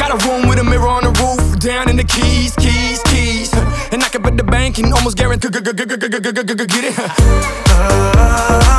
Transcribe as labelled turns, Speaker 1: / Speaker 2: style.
Speaker 1: Got a room with a mirror on the roof, down in the keys. And I can bet the bank and almost guarantee get it.